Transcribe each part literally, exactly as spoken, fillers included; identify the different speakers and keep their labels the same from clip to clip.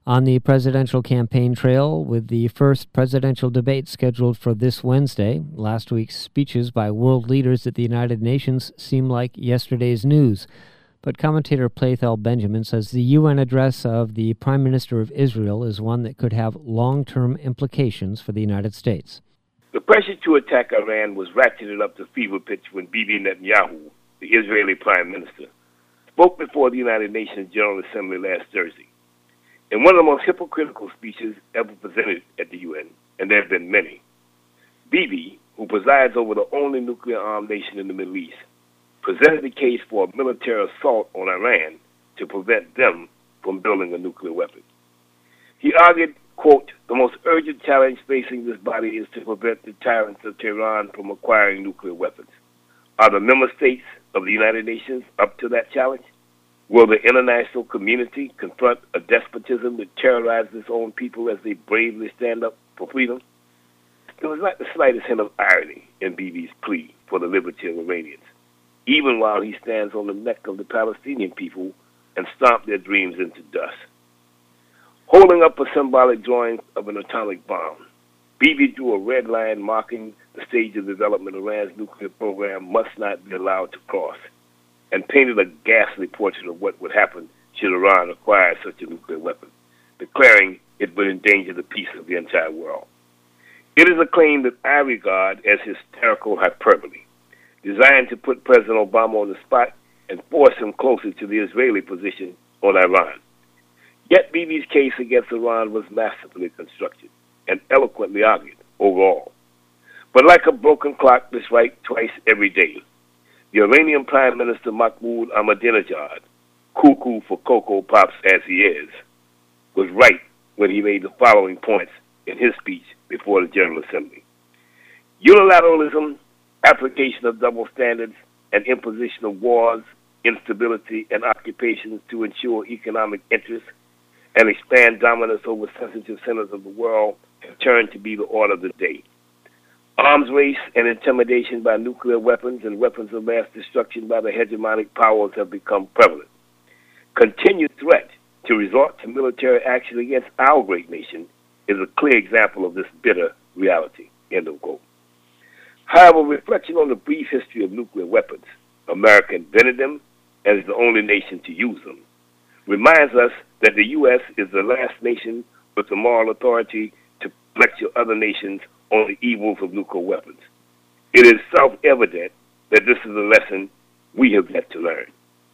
Speaker 1: On the presidential campaign trail, with the first presidential debate scheduled for this Wednesday, last week's speeches by world leaders at the United Nations seem like yesterday's news. But commentator Plathel Benjamin says the U N address of the Prime Minister of Israel is one that could have long-term implications for the United States.
Speaker 2: The pressure to attack Iran was ratcheted up to fever pitch when Bibi Netanyahu, the Israeli Prime Minister, spoke before the United Nations General Assembly last Thursday. In one of the most hypocritical speeches ever presented at the U N, and there have been many, Bibi, who presides over the only nuclear-armed nation in the Middle East, presented the case for a military assault on Iran to prevent them from building a nuclear weapon. He argued, quote, the most urgent challenge facing this body is to prevent the tyrants of Tehran from acquiring nuclear weapons. Are the member states of the United Nations up to that challenge? Will the international community confront a despotism that terrorizes its own people as they bravely stand up for freedom? There was not the slightest hint of irony in Bibi's plea for the liberty of Iranians, even while he stands on the neck of the Palestinian people and stomp their dreams into dust. Holding up a symbolic drawing of an atomic bomb, Bibi drew a red line marking the stage of development Iran's nuclear program must not be allowed to cross, and painted a ghastly portrait of what would happen should Iran acquire such a nuclear weapon, declaring it would endanger the peace of the entire world. It is a claim that I regard as hysterical hyperbole, designed to put President Obama on the spot and force him closer to the Israeli position on Iran. Yet Bibi's case against Iran was masterfully constructed and eloquently argued overall. But like a broken clock that's right twice every day, the Iranian Prime Minister Mahmoud Ahmadinejad, cuckoo for Cocoa Pops as he is, was right when he made the following points in his speech before the General Assembly. Unilateralism, application of double standards, and imposition of wars, instability, and occupations to ensure economic interests and expand dominance over sensitive centers of the world have turned to be the order of the day. Arms race and intimidation by nuclear weapons and weapons of mass destruction by the hegemonic powers have become prevalent. Continued threat to resort to military action against our great nation is a clear example of this bitter reality. End of quote. However, reflection on the brief history of nuclear weapons, America invented them and is the only nation to use them, reminds us that the U S is the last nation with the moral authority to lecture other nations on the evils of nuclear weapons. It is self-evident that this is a lesson we have yet to learn.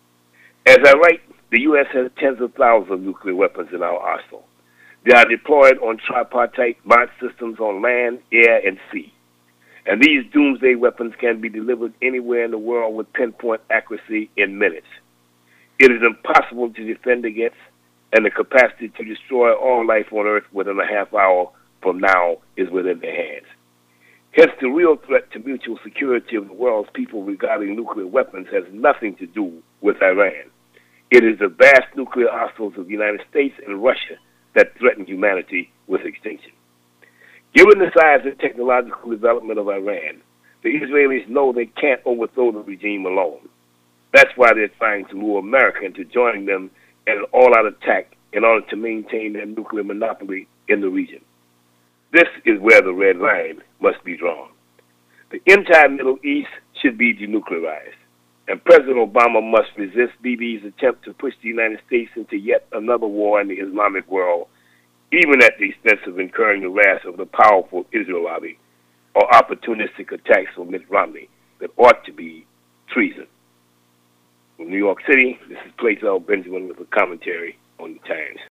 Speaker 2: As I write, the U S has tens of thousands of nuclear weapons in our arsenal. They are deployed on tripartite launch systems on land, air, and sea. And these doomsday weapons can be delivered anywhere in the world with pinpoint accuracy in minutes. It is impossible to defend against, and the capacity to destroy all life on Earth within a half hour from now is within their hands. Hence, the real threat to mutual security of the world's people regarding nuclear weapons has nothing to do with Iran. It is the vast nuclear arsenals of the United States and Russia that threaten humanity with extinction. Given the size and technological development of Iran, the Israelis know they can't overthrow the regime alone. That's why they're trying to lure America into joining them in an all-out attack in order to maintain their nuclear monopoly in the region. This is where the red line must be drawn. The entire Middle East should be denuclearized, and President Obama must resist Bibi's attempt to push the United States into yet another war in the Islamic world, even at the expense of incurring the wrath of the powerful Israel lobby or opportunistic attacks on Mitt Romney that ought to be treason. From New York City, this is Plathel Benjamin with a commentary on the Times.